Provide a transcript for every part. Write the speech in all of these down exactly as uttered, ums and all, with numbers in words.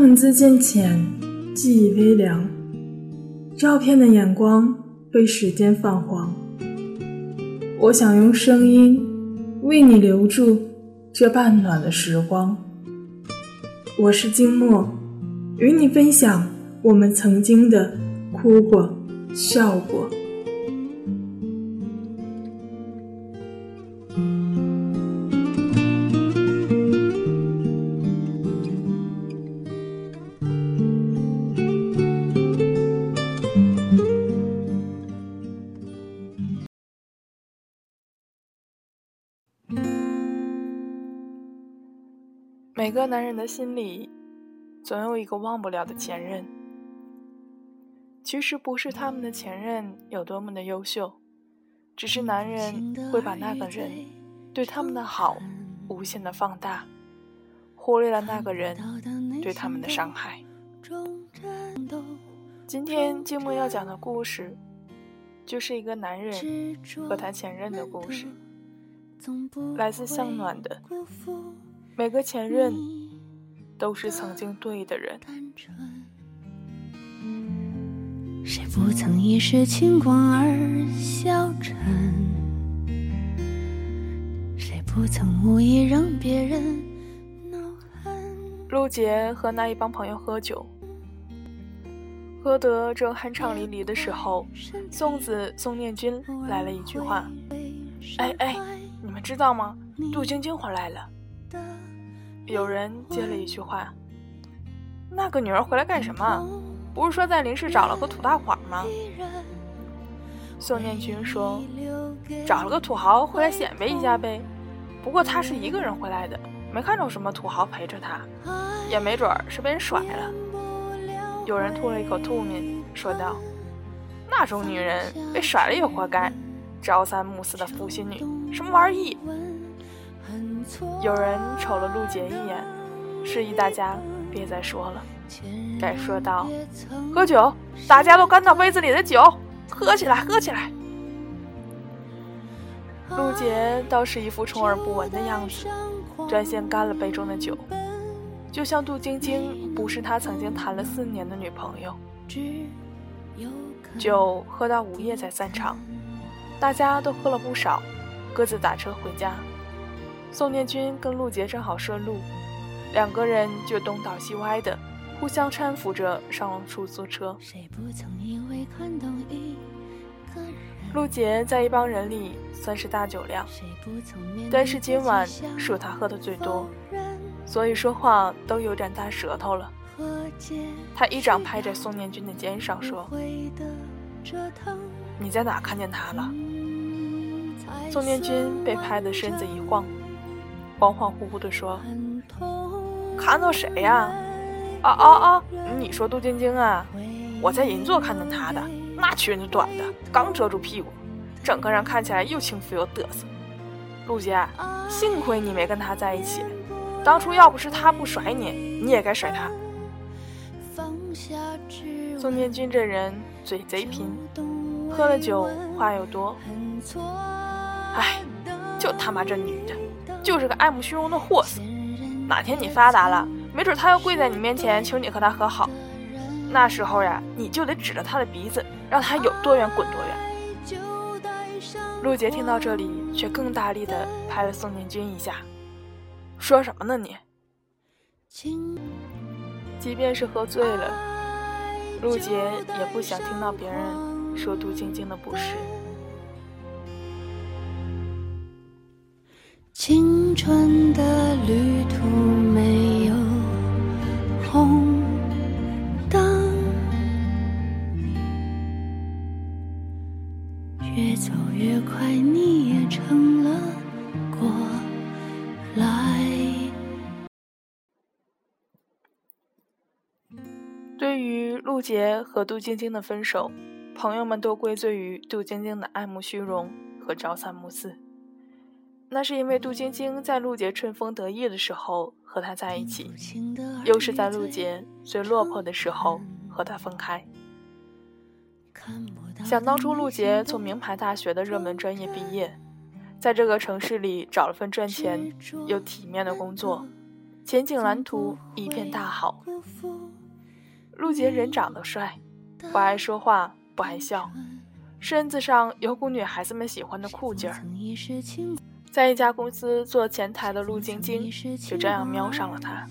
文字渐浅，记忆微凉，照片的眼光被时间泛黄。我想用声音为你留住这半暖的时光。我是静默，与你分享我们曾经的哭过、笑过。 每个男人的心里总有一个忘不了的前任。其实不是他们的前任有多么的优秀，只是男人会把那个人对他们的好无限的放大，忽略了那个人对他们的伤害。今天静默要讲的故事就是一个男人和他前任的故事，来自向暖的每个前任都是曾经对的人。 谁不曾一时轻狂而消沉，谁不曾无意让别人恼恨。 陆杰和那一帮朋友喝酒，喝得正酣畅淋漓的时候，宋子宋念君来了一句话：哎哎，你们知道吗？杜晶晶回来了。有人接了一句话：那个女儿回来干什么？不是说在临市找了个土大款吗？宋念君说：找了个土豪回来显摆一下呗。不过他是一个人回来的，没看着什么土豪陪着他，也没准是被人甩了。有人吐了一口吐沫，说道：那种女人被甩了也活该，朝三暮四的负心女，什么玩意？有人瞅了陆杰一眼，示意大家别再说了，该说道：喝酒，大家都干到杯子里的酒，喝起来喝起来。陆杰倒是一副充耳不闻的样子，专心干了杯中的酒，就像杜晶晶不是他曾经谈了四年的女朋友。酒喝到午夜才散场，大家都喝了不少，各自打车回家。宋念君跟陆杰正好顺路，两个人就东倒西歪的互相搀扶着上了出租车。陆杰在一帮人里算是大酒量，但是今晚属他喝的最多，所以说话都有点大舌头了。他一掌拍在宋念君的肩上说：你在哪看见他了？宋念君被拍的身子一晃，恍恍惚惚地说：看到谁呀？啊啊啊！你说杜晶晶啊？我在银座看见她的，那裙子短的，刚遮住屁股，整个人看起来又轻浮又嘚瑟。陆杰，幸亏你没跟她在一起，当初要不是她不甩你，你也该甩她。宋念君这人嘴贼贫，喝了酒话又多。哎，就他妈这女的，就是个爱慕虚荣的货色。哪天你发达了，没准他要跪在你面前求你和他和好，那时候呀，你就得指着他的鼻子，让他有多远滚多远。陆杰听到这里，却更大力地拍了宋念君一下，说什么呢你？即便是喝醉了，陆杰也不想听到别人说杜晶晶的不是。 青春的旅途没有红灯，越走越快，你也成了过来。 对于陆杰和杜晶晶的分手，朋友们都归罪于杜晶晶的爱慕虚荣和朝三暮四。那是因为杜晶晶在陆杰春风得意的时候和他在一起，又是在陆杰最落魄的时候和他分开。想当初陆杰从名牌大学的热门专业毕业，在这个城市里找了份赚钱又体面的工作， 前景蓝图一片大好。陆杰人长得帅，不爱说话，不爱笑，身子上有股女孩子们喜欢的酷劲儿。在一家公司做前台的陆晶晶就这样瞄上了他。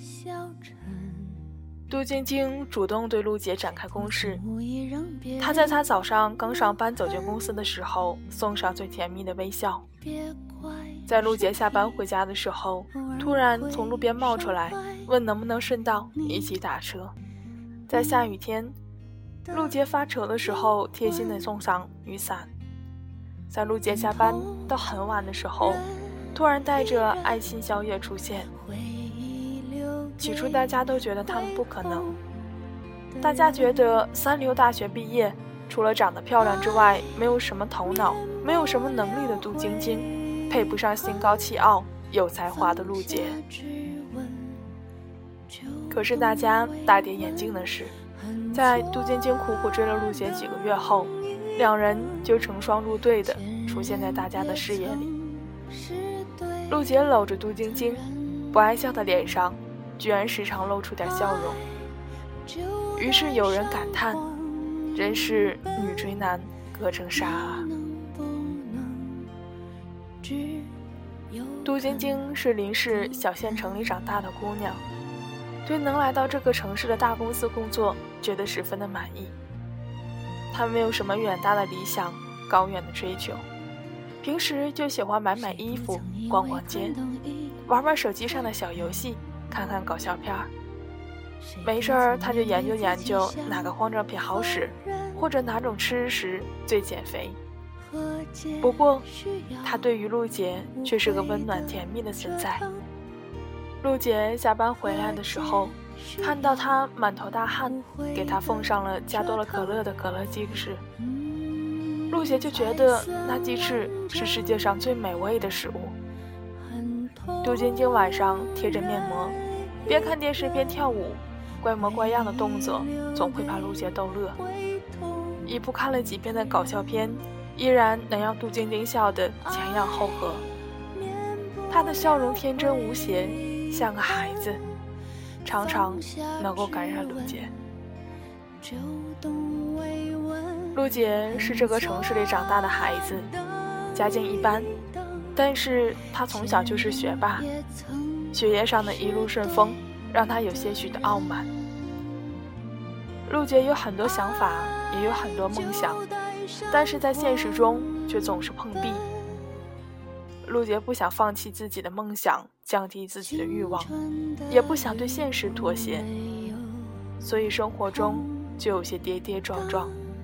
陆晶晶主动对陆杰展开攻势，他在他早上刚上班走进公司的时候送上最甜蜜的微笑。在陆杰下班回家的时候，突然从路边冒出来问能不能顺道一起打车。在下雨天，陆杰发愁的时候贴心地送上雨伞。在陆杰下班到很晚的时候，突然带着爱心宵夜出现。起初大家都觉得他们不可能，大家觉得三流大学毕业除了长得漂亮之外没有什么头脑没有什么能力的杜晶晶配不上心高气傲有才华的陆杰。可是大家大跌眼镜的是，在杜晶晶苦苦追了陆杰几个月后，两人就成双入对的出现在大家的视野里。陆杰搂着杜晶晶不爱笑的脸上居然时常露出点笑容，于是有人感叹，真是女追男隔层纱啊。杜晶晶是邻市小县城里长大的姑娘，对能来到这个城市的大公司工作觉得十分的满意。她没有什么远大的理想高远的追求，平时就喜欢买买衣服逛逛街，玩玩手机上的小游戏，看看搞笑片儿。没事儿她就研究研究哪个化妆品好使，或者哪种吃食最减肥。不过她对于陆杰却是个温暖甜蜜的存在。陆杰下班回来的时候，看到他满头大汗，给他奉上了加多了可乐的可乐鸡翅。陆杰就觉得那鸡翅是世界上最美味的食物。杜晶晶晚上贴着面膜，边看电视边跳舞，怪模怪样的动作总会把陆杰逗乐。一部看了几遍的搞笑片，依然能让杜晶晶笑得前仰后合。她的笑容天真无邪，像个孩子，常常能够感染陆杰。陆杰是这个城市里长大的孩子，家境一般，但是他从小就是学霸，学业上的一路顺风让他有些许的傲慢。陆杰有很多想法，也有很多梦想，但是在现实中却总是碰壁。陆杰不想放弃自己的梦想，降低自己的欲望，也不想对现实妥协，所以生活中就有些跌跌撞撞。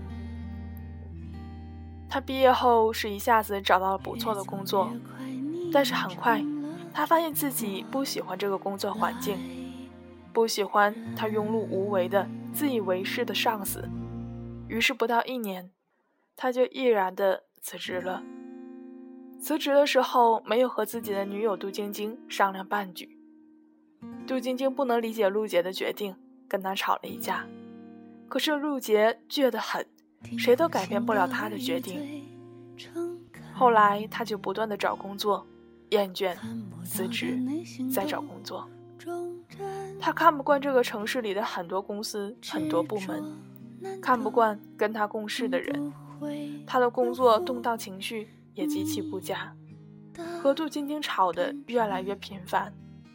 他毕业后是一下子找到了不错的工作，但是很快他发现自己不喜欢这个工作环境，不喜欢他庸碌无为的自以为是的上司，于是不到一年他就毅然地辞职了。辞职的时候没有和自己的女友杜晶晶商量半句。杜晶晶不能理解陆杰的决定，跟他吵了一架。可是陆杰倔得很，谁都改变不了他的决定。后来他就不断地找工作，厌倦，辞职，再找工作。他看不惯这个城市里的很多公司很多部门，看不惯跟他共事的人，他的工作动荡情绪也极其不佳，和杜晶晶吵得越来越频繁。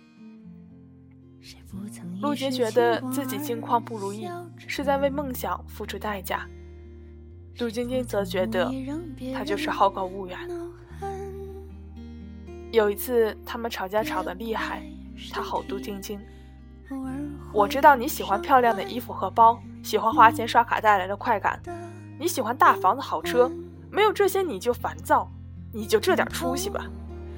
陆杰觉得自己境况不如意，是在为梦想付出代价。杜晶晶则觉得他就是好高骛远。有一次他们吵架吵得厉害，他吼杜晶晶，我知道你喜欢漂亮的衣服和包，喜欢花钱刷卡带来的快感，你喜欢大房子好车，没有这些你就烦躁，你就这点出息吧。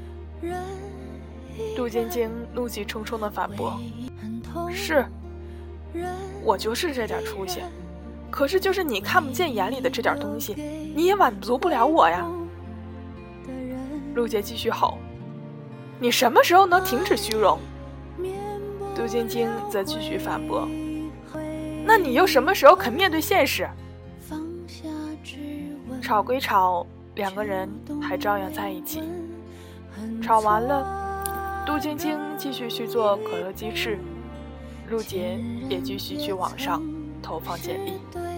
杜晶晶怒气冲冲地反驳，是，我就是这点出息，可是就是你看不见眼里的这点东西，你也满足不了我呀。陆杰继续吼，你什么时候能停止虚荣？杜晶晶则继续反驳，那你又什么时候肯面对现实？吵归吵，两个人还照样在一起。吵完了， 杜晶晶继续去做可乐鸡翅，陆杰也继续去网上投放简历。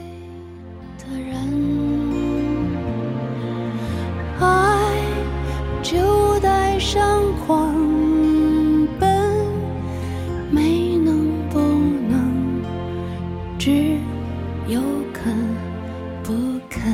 爱就带上狂奔，没能不能，只有肯不肯。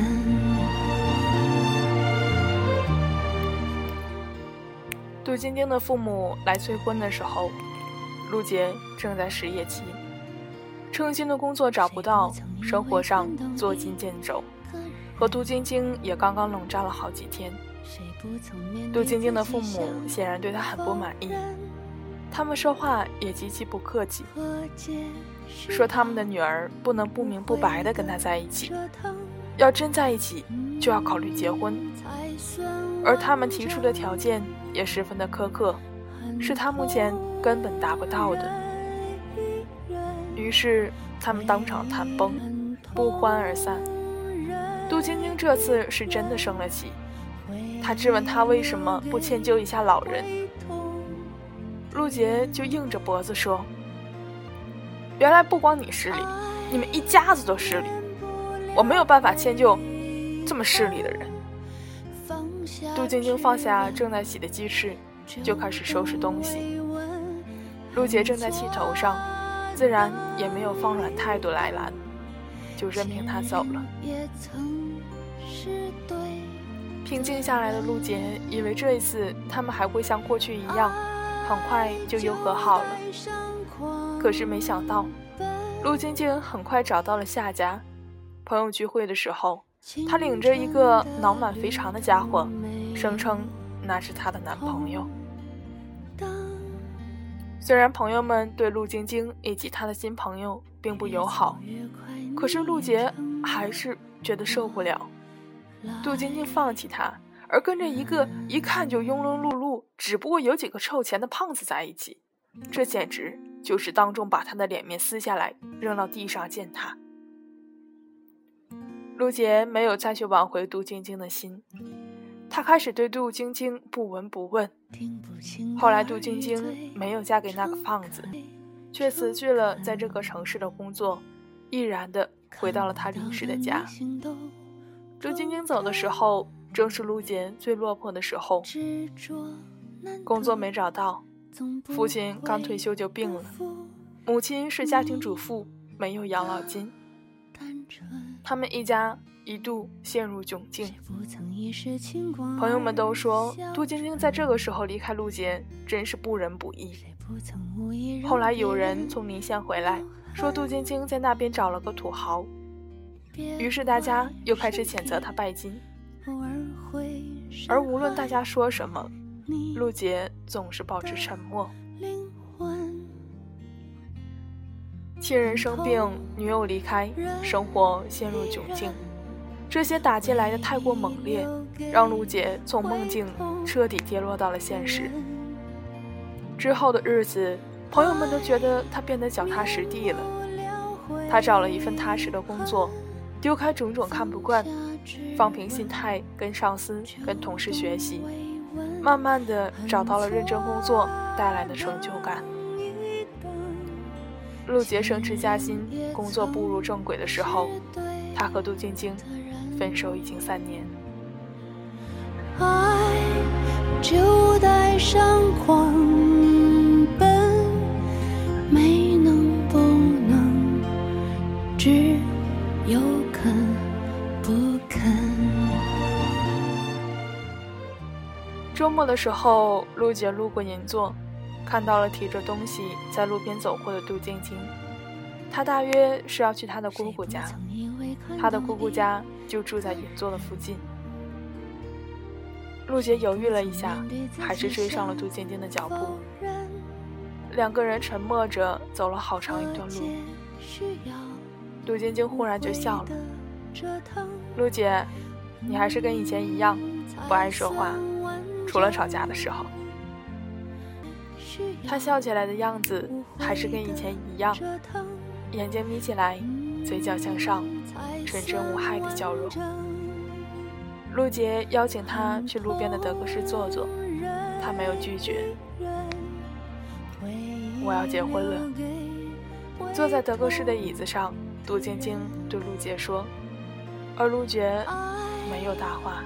杜晶晶的父母来催婚的时候，陆杰正在失业期，称心的工作找不到，生活上捉襟见肘，和杜晶晶也刚刚冷战了好几天。杜晶晶的父母显然对她很不满意，他们说话也极其不客气，说他们的女儿不能不明不白地跟他在一起，要真在一起就要考虑结婚，而他们提出的条件也十分的苛刻，是他目前根本达不到的。于是他们当场谈崩，不欢而散。杜晶晶这次是真的生了气，她质问他为什么不迁就一下老人。陆杰就硬着脖子说，原来不光你失礼，你们一家子都失礼，我没有办法迁就这么势利的人。杜晶晶放下正在洗的鸡翅，就开始收拾东西。陆杰正在气头上，自然也没有放软态度来拦，就任凭他走了。平静下来的陆杰以为这一次他们还会像过去一样，很快就又和好了。可是没想到，陆晶晶很快找到了下家。朋友聚会的时候，她领着一个脑满肥肠的家伙，声称那是她的男朋友。虽然朋友们对陆晶晶以及她的新朋友并不友好，可是陆杰还是觉得受不了。杜晶晶放弃他，而跟着一个一看就庸庸碌碌，只不过有几个臭钱的胖子在一起，这简直就是当众把他的脸面撕下来扔到地上践踏。陆杰没有再去挽回杜晶晶的心，他开始对杜晶晶不闻不问。后来杜晶晶没有嫁给那个胖子，却辞去了在这个城市的工作，毅然地回到了他临时的家。杜晶晶走的时候，正是陆杰最落魄的时候，工作没找到，父亲刚退休就病了，母亲是家庭主妇，没有养老金，他们一家一度陷入窘境。朋友们都说杜晶晶在这个时候离开陆杰真是不仁不义。后来有人从宁县回来，说杜晶晶在那边找了个土豪，于是大家又开始谴责他拜金。而无论大家说什么，陆杰总是保持沉默。亲人生病，女友离开，生活陷入窘境，这些打击来的太过猛烈，让陆杰从梦境彻底跌落到了现实。之后的日子，朋友们都觉得他变得脚踏实地了。他找了一份踏实的工作，丢开种种看不惯，放平心态，跟上司跟同事学习，慢慢的找到了认真工作带来的成就感。陆杰升职加薪，工作步入正轨的时候，他和杜晶晶分手已经三年。 爱就带上狂奔，没能不能，只有肯不肯。 周末的时候，陆杰路过银座，看到了提着东西在路边走过的杜晶晶。他大约是要去他的姑姑家，他的姑姑家就住在银座的附近。陆杰犹豫了一下，还是追上了杜晶晶的脚步。两个人沉默着走了好长一段路。杜晶晶忽然就笑了，陆姐，你还是跟以前一样不爱说话，除了吵架的时候。他笑起来的样子还是跟以前一样，眼睛眯起来，嘴角向上，纯真无害的笑容。陆杰邀请他去路边的德克士坐坐，他没有拒绝。 我要结婚了。坐在德克士的椅子上，杜晶晶对陆杰说，而陆杰没有答话。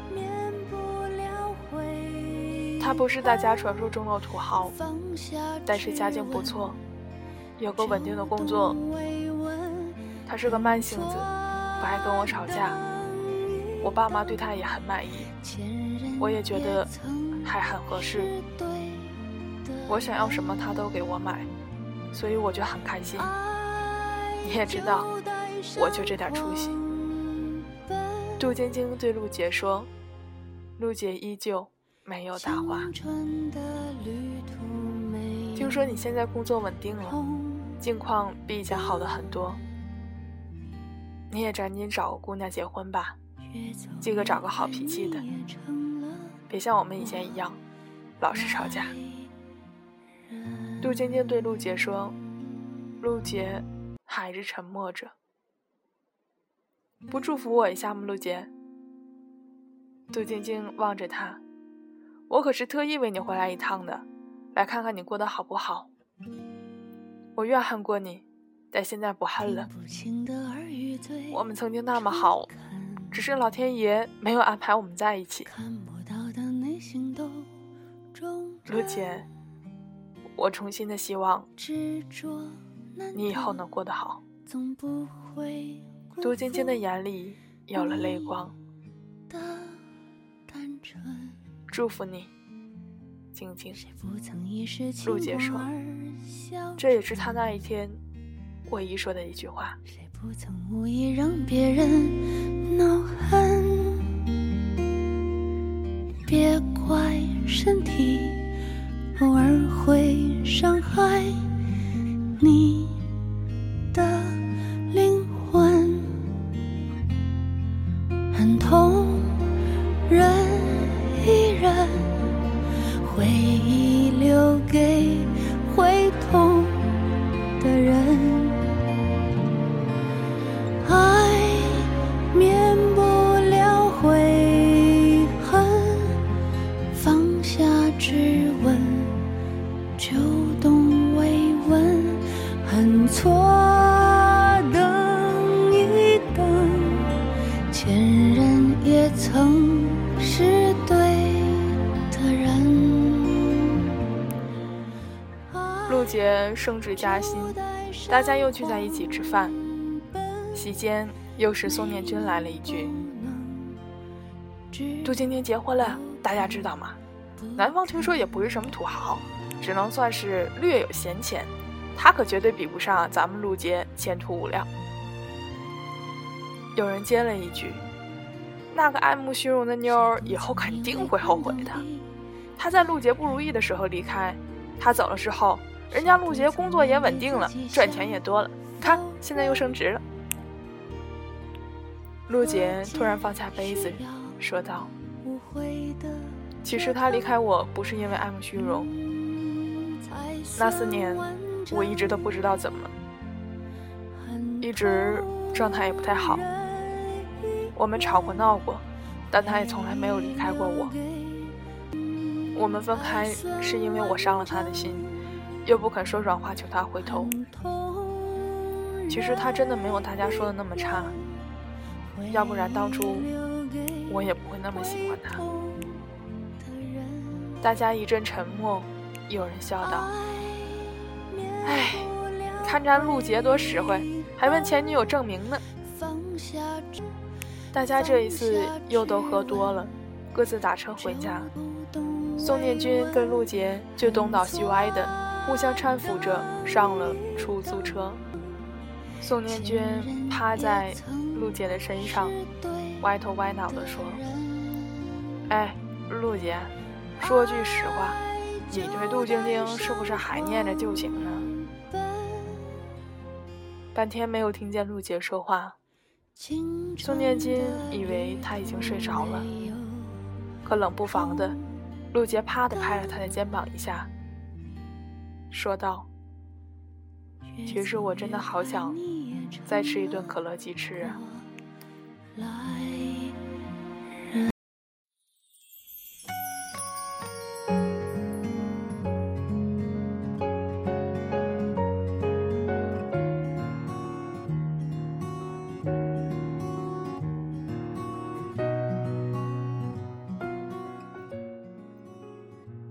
他不是大家传说中的土豪，但是家境不错，有个稳定的工作。他是个慢性子，不爱跟我吵架，我爸妈对他也很满意，我也觉得还很合适。我想要什么他都给我买，所以我就很开心。你也知道，我就这点出息。杜晶晶对陆杰说，陆杰依旧没有答话。听说你现在工作稳定了，境况比以前好了很多，你也赶紧找个姑娘结婚吧，记得找个好脾气的，别像我们以前一样老是吵架。杜晶晶对陆杰说，陆杰还是沉默着。不祝福我一下吗，陆杰？杜晶晶望着他，我可是特意为你回来一趟的，来看看你过得好不好。我怨恨过你，但现在不恨了。我们曾经那么好，只是老天爷没有安排我们在一起。陆姐，我衷心的希望你以后能过得好。杜晶晶的眼里有了泪光。祝福你，晶晶。陆姐说，这也是她那一天唯一说的一句话。谁不曾无意让别人恼恨，别怪身体偶尔会伤害你的灵魂，很痛忍一忍，回忆留给会痛的人，爱免不了悔恨，放下质问，就懂慰问，很错等一等，前任也曾是对的人。陆杰升职加薪，大家又聚在一起吃饭。席间又是宋念君来了一句，杜晶晶结婚了，大家知道吗？男方听说也不是什么土豪，只能算是略有闲钱，他可绝对比不上咱们陆杰前途无量。有人接了一句，那个爱慕虚荣的妞儿以后肯定会后悔的。他在陆杰不如意的时候离开，他走了之后，人家陆杰工作也稳定了，赚钱也多了，看现在又升职了。陆杰突然放下杯子说道，其实他离开我不是因为爱慕虚荣，那四年我一直都不知道怎么，一直状态也不太好，我们吵过闹过，但他也从来没有离开过我。我们分开是因为我伤了他的心，又不肯说软话求他回头。其实他真的没有大家说的那么差，要不然当初我也不会那么喜欢他。大家一阵沉默，有人笑道，哎，看咱陆杰多实惠，还问前女友证明呢。大家这一次又都喝多了，各自打车回家。宋念君跟陆杰就东倒西歪的互相搀扶着上了出租车。宋念君趴在陆杰的身上，歪头歪脑地说，哎，陆杰，说句实话，你对杜晶晶是不是还念着旧情呢？半天没有听见陆杰说话，宋念君以为他已经睡着了，可冷不防的，陆杰啪地拍了他的肩膀一下，说道，其实我真的好想再吃一顿可乐鸡翅啊。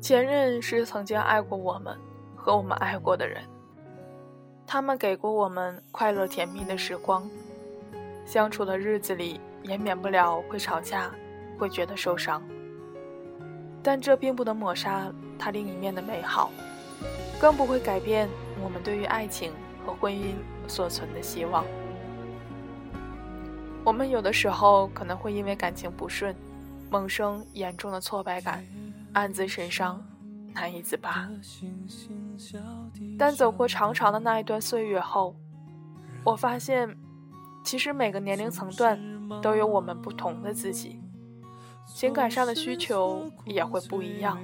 前任是曾经爱过我们和我们爱过的人，他们给过我们快乐甜蜜的时光，相处的日子里也免不了会吵架，会觉得受伤，但这并不能抹杀它另一面的美好，更不会改变我们对于爱情和婚姻所存的希望。我们有的时候可能会因为感情不顺，萌生严重的挫败感，暗自神伤，难以自拔。但走过长长的那一段岁月后，我发现其实每个年龄层段都有我们不同的自己，情感上的需求也会不一样。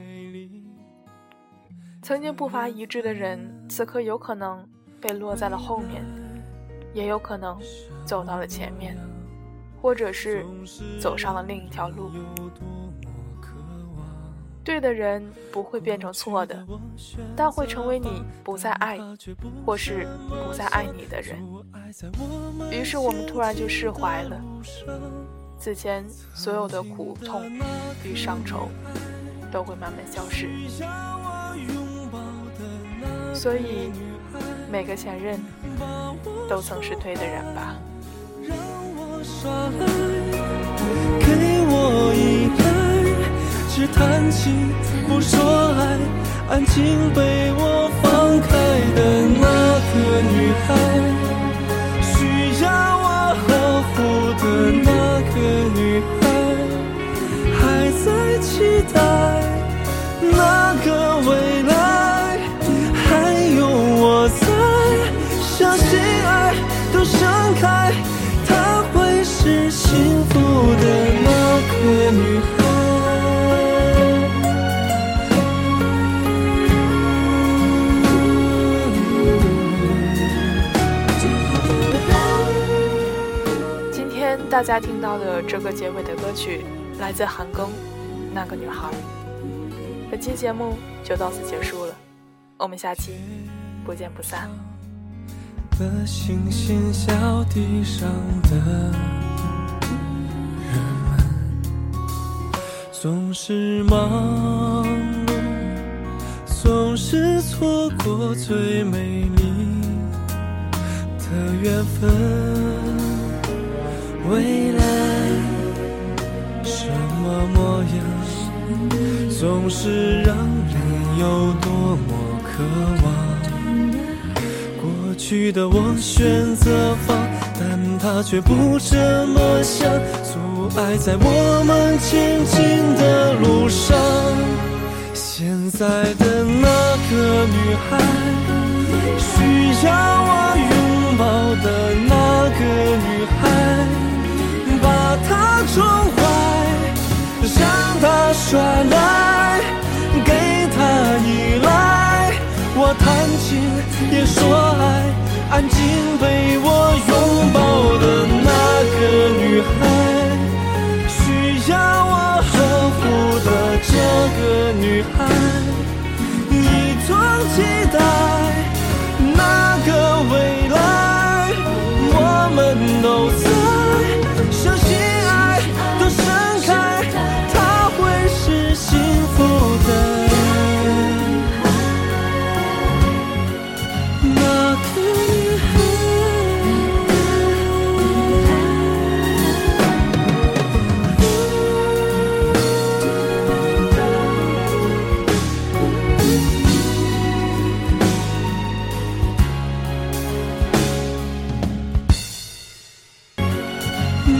曾经步伐一致的人，此刻有可能被落在了后面，也有可能走到了前面，或者是走上了另一条路。对的人不会变成错的，但会成为你不再爱或是不再爱你的人。于是我们突然就释怀了，此前所有的苦痛与伤愁都会慢慢消失。所以每个前任都曾是对的人吧。 给我一爱，只谈情不说爱，安静被我放开的那个女孩，需要我呵护的那个女孩，还在期待那个未来，还有我在相信爱都盛开，她会是幸福的那个女孩。 今天大家听到的这个结尾的歌曲来自韩庚《那个女孩》。本期节目就到此结束了，我们下期不见不散。 的星星小地上的人们，总是忙碌，总是错过最美丽的缘分。未来什么模样，总是让人有多么渴望。过去的我选择放，但他却不这么想，阻碍在我们前进的路上。现在的那个女孩，需要我拥抱的那个女孩，把她宠坏，让她耍赖，给她依赖。我弹琴也说爱，安静被我拥抱的那个女孩，需要我呵护的这个女孩，一同期待